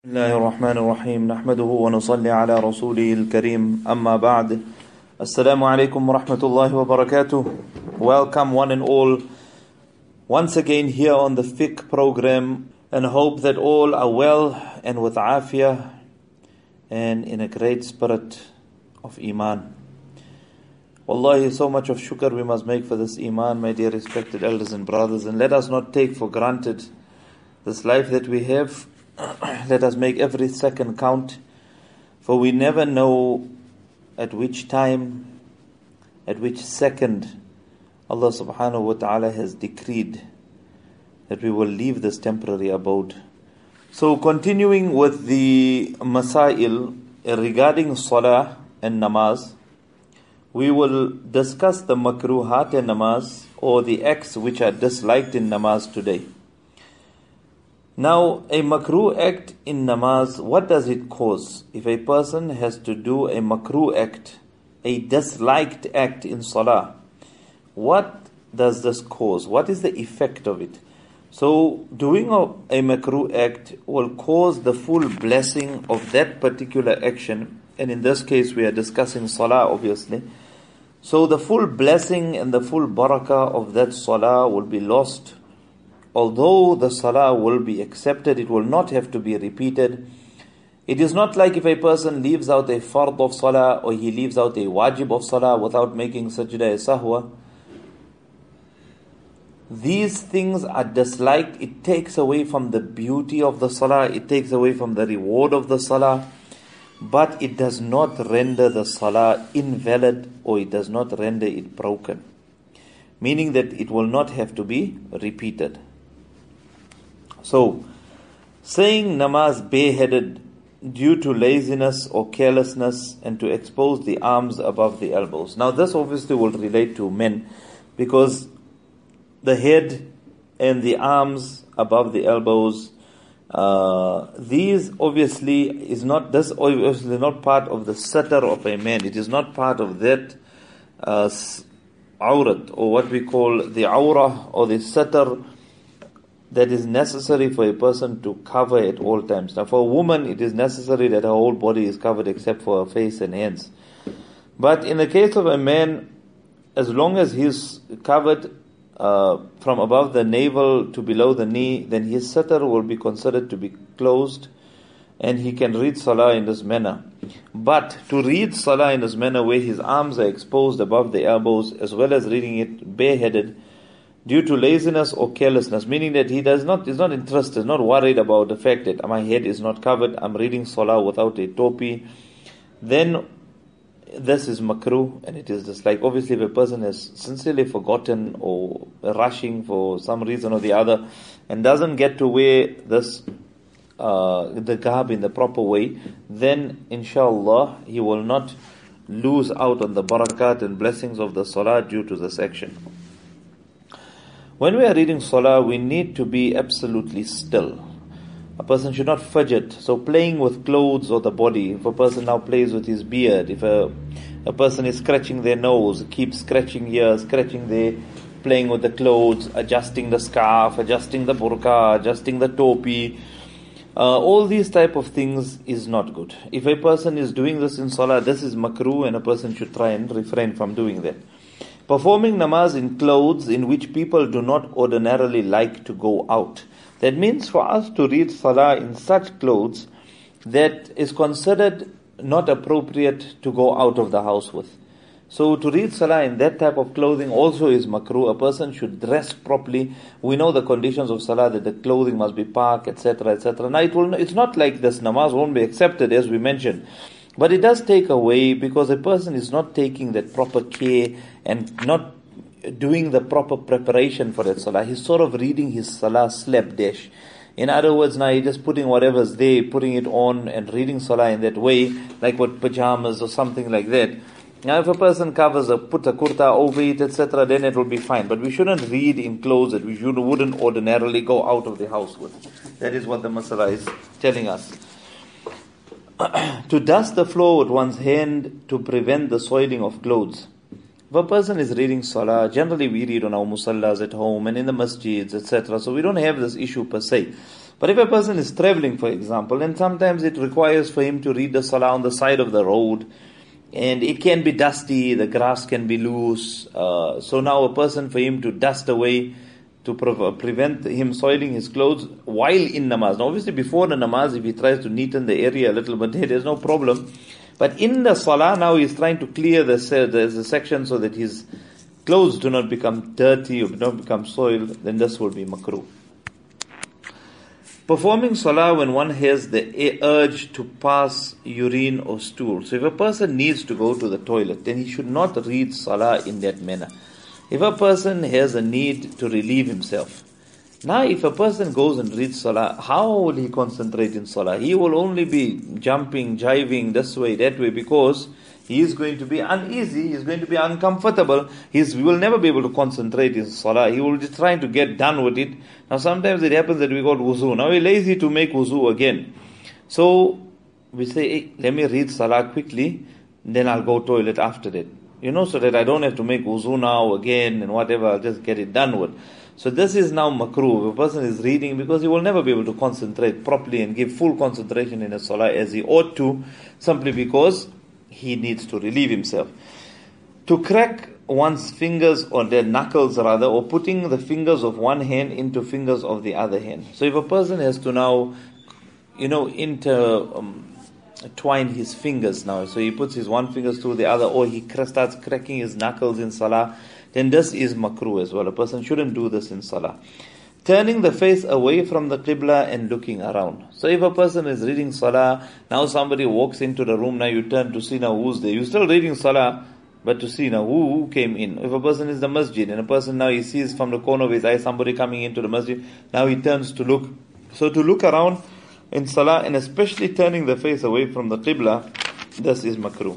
بسم الله الرحمن الرحيم نحمده ونصلي على رسوله الكريم أما بعد السلام عليكم ورحمة الله وبركاته. Welcome one and all once again here on the fiqh program, and hope that all are well and with afiyah and in a great spirit of iman. Wallahi, so much of shukr we must make for this iman, my dear respected elders and brothers, and let us not take for granted this life that we have. Let us make every second count, for we never know at which time, at which second Allah subhanahu wa ta'ala has decreed that we will leave this temporary abode. So continuing with the masail regarding salah and namaz, we will discuss the makruhat in namaz, or the acts which are disliked in namaz today. Now, a makruh act in namaz, what does it cause? If a person has to do a makruh act, a disliked act in salah, what does this cause? What is the effect of it? So, doing a makruh act will cause the full blessing of that particular action, and in this case we are discussing salah obviously. So the full blessing and the full barakah of that salah will be lost. Although the salah will be accepted, it will not have to be repeated. It is not like if a person leaves out a fard of salah or he leaves out a wajib of salah without making sajda sahwa. These things are disliked. It takes away from the beauty of the salah, it takes away from the reward of the salah, but it does not render the salah invalid, or it does not render it broken. Meaning that it will not have to be repeated. So, saying namaz bareheaded due to laziness or carelessness and to expose the arms above the elbows. Now this obviously will relate to men, because the head and the arms above the elbows, these obviously is not part of the satar of a man. It is not part of that awrat, or what we call the awrah, or the satar, that is necessary for a person to cover at all times. Now for a woman, it is necessary that her whole body is covered except for her face and hands. But in the case of a man, as long as he is covered from above the navel to below the knee, then his satar will be considered to be closed, and he can read salah in this manner. But to read salah in this manner where his arms are exposed above the elbows, as well as reading it bareheaded, due to laziness or carelessness, meaning that he is not interested, not worried about the fact that my head is not covered, I'm reading salah without a topi, then this is makruh, and it is just like, obviously if a person has sincerely forgotten or rushing for some reason or the other and doesn't get to wear this the garb in the proper way, then inshallah he will not lose out on the barakat and blessings of the salah due to this action. When we are reading salah, we need to be absolutely still. A person should not fidget. So playing with clothes or the body, if a person now plays with his beard, if a person is scratching their nose, keeps scratching here, scratching there, playing with the clothes, adjusting the scarf, adjusting the burqa, adjusting the topi, all these type of things is not good. If a person is doing this in salah, this is makruh, and a person should try and refrain from doing that. Performing namaz in clothes in which people do not ordinarily like to go out. That means for us to read salah in such clothes that is considered not appropriate to go out of the house with. So to read salah in that type of clothing also is makruh. A person should dress properly. We know the conditions of salah, that the clothing must be pak, etc., etc. Now it's not like this namaz won't be accepted, as we mentioned. But it does take away, because a person is not taking that proper care and not doing the proper preparation for that salah. He's sort of reading his salah slapdash. In other words, now he's just putting whatever's there, putting it on and reading salah in that way, like what pajamas or something like that. Now if a person put a kurta over it, etc., then it will be fine. But we shouldn't read in clothes that we wouldn't ordinarily go out of the house with. That is what the masala is telling us. To dust the floor with one's hand to prevent the soiling of clothes. If a person is reading salah, generally we read on our musallas at home and in the masjids, etc. So we don't have this issue per se. But if a person is traveling, for example, then sometimes it requires for him to read the salah on the side of the road, and it can be dusty, the grass can be loose, so now a person, for him to dust away, to prevent him soiling his clothes while in namaz. Now obviously before the namaz, if he tries to neaten the area a little bit, there's no problem. But in the salah now, he's trying to clear the section so that his clothes do not become dirty or do not become soiled, then this will be makruh. Performing salah when one has the urge to pass urine or stool. So if a person needs to go to the toilet, then he should not read salah in that manner. If a person has a need to relieve himself, now if a person goes and reads salah, how will he concentrate in salah? He will only be jumping, jiving this way, that way, because he is going to be uneasy, he is going to be uncomfortable, he will never be able to concentrate in salah, he will be trying to get done with it. Now sometimes it happens that we got wuzu, now we're lazy to make wuzu again. So we say, hey, let me read salah quickly, then I'll go toilet after that. So that I don't have to make wuzu now again and whatever, I'll just get it done with. So this is now makruh. If a person is reading, because he will never be able to concentrate properly and give full concentration in a salah as he ought to, simply because he needs to relieve himself. To crack one's fingers, or their knuckles rather, or putting the fingers of one hand into fingers of the other hand. So if a person has to now, twine his fingers now, so he puts his one finger through the other, or he starts cracking his knuckles in salah, then this is makruh as well. A person shouldn't do this in salah. Turning the face away from the qibla and looking around. So if a person is reading salah, now somebody walks into the room, now you turn to see now who's there. You're still reading salah, but to see now who came in. If a person is the masjid, and a person now he sees from the corner of his eye somebody coming into the masjid, now he turns to look. So to look around in salah, and especially turning the face away from the qibla, this is makruh.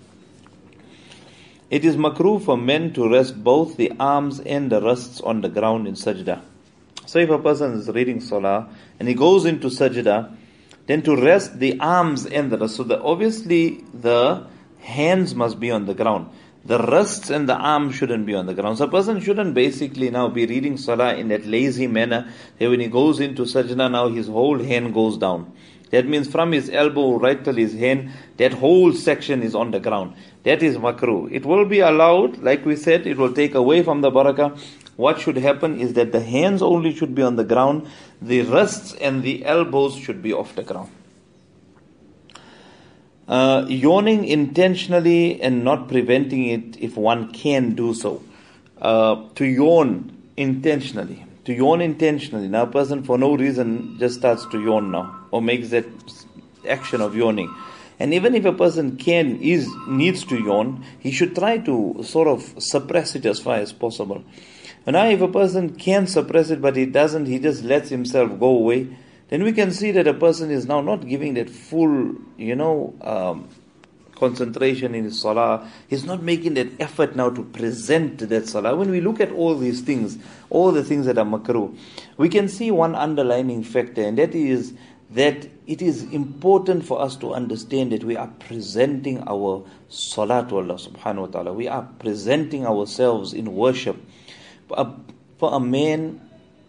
It is makruh for men to rest both the arms and the wrists on the ground in sajda. So if a person is reading salah and he goes into sajda, then to rest the arms and the wrists. So obviously the hands must be on the ground. The wrists and the arms shouldn't be on the ground. So a person shouldn't basically now be reading salah in that lazy manner that when he goes into sajda, now his whole hand goes down. That means from his elbow right till his hand, that whole section is on the ground. That is makruh. It will be allowed, like we said, it will take away from the barakah. What should happen is that the hands only should be on the ground, the wrists and the elbows should be off the ground. Yawning intentionally and not preventing it if one can do so. To yawn intentionally. Now a person for no reason just starts to yawn now, or makes that action of yawning. And even if a person needs to yawn, he should try to sort of suppress it as far as possible. And now if a person can suppress it but he doesn't, he just lets himself go away, then we can see that a person is now not giving that full, concentration in his salah. He's not making that effort now to present that salah. When we look at all these things, all the things that are makruh, we can see one underlining factor, and that is that it is important for us to understand that we are presenting our salah to Allah subhanahu wa ta'ala. We are presenting ourselves in worship. For man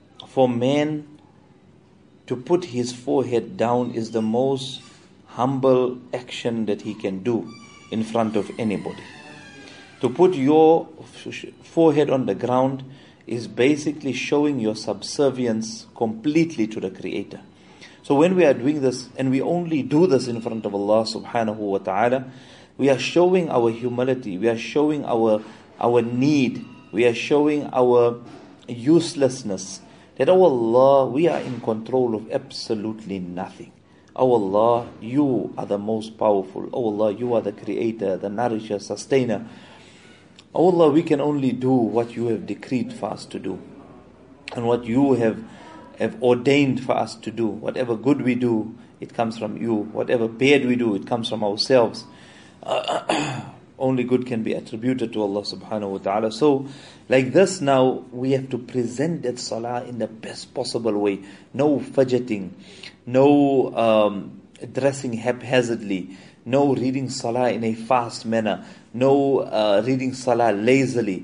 to put his forehead down is the most humble action that he can do in front of anybody. To put your forehead on the ground is basically showing your subservience completely to the Creator. So when we are doing this, and we only do this in front of Allah subhanahu wa ta'ala, we are showing our humility, we are showing our need, we are showing our uselessness. That, oh Allah, we are in control of absolutely nothing. Oh Allah, you are the most powerful. Oh Allah, you are the creator, the nourisher, sustainer. Oh Allah, we can only do what you have decreed for us to do. And what you have ordained for us to do. Whatever good we do, it comes from you. Whatever bad we do, it comes from ourselves. Only good can be attributed to Allah subhanahu wa ta'ala. So, like this now, we have to present that salah in the best possible way. No fidgeting, no dressing haphazardly, no reading salah in a fast manner, no reading salah lazily.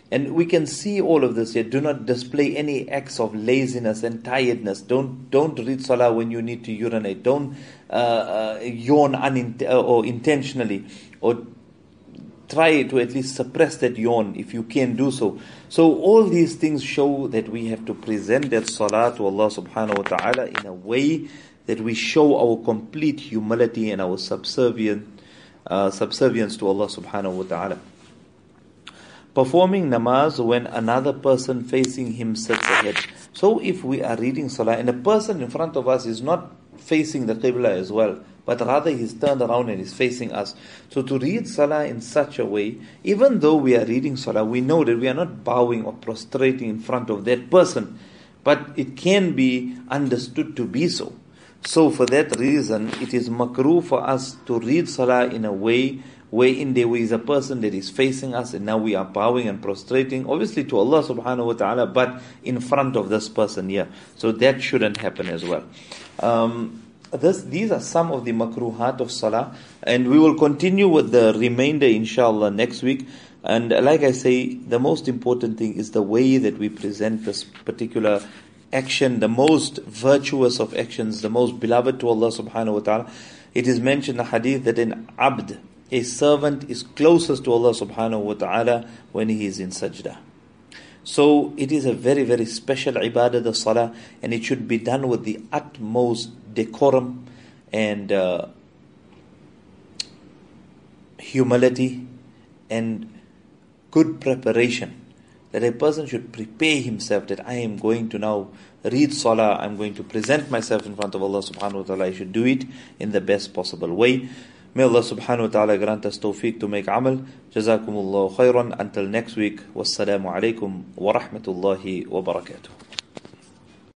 And we can see all of this here. Do not display any acts of laziness and tiredness. Don't read salah when you need to urinate. Don't yawn or intentionally, or try to at least suppress that yawn if you can do so. So all these things show that we have to present that salah to Allah subhanahu wa ta'ala in a way that we show our complete humility and our subservience to Allah subhanahu wa ta'ala. Performing namaz when another person facing him sits ahead. So if we are reading salah and a person in front of us is not facing the qibla as well, but rather he's turned around and is facing us. So to read salah in such a way, even though we are reading salah, we know that we are not bowing or prostrating in front of that person, but it can be understood to be so. So for that reason, it is makruh for us to read salah in a way wherein there is a person that is facing us and now we are bowing and prostrating, obviously to Allah subhanahu wa ta'ala, but in front of this person here. So that shouldn't happen as well. These are some of the makruhat of salah, and we will continue with the remainder inshallah next week. And like I say, the most important thing is the way that we present this particular action, the most virtuous of actions, the most beloved to Allah subhanahu wa ta'ala. It is mentioned in the hadith that an abd, a servant, is closest to Allah subhanahu wa ta'ala when he is in sajda. So it is a very, very special ibadah, the salah, and it should be done with the utmost decorum and humility and good preparation. That a person should prepare himself that I am going to now read salah, I'm going to present myself in front of Allah subhanahu wa ta'ala. I should do it in the best possible way. May Allah subhanahu wa ta'ala grant us tawfiq to make amal. Jazakumullahu khairan. Until next week. Wassalamu alaikum wa rahmatullahi wa barakatuh.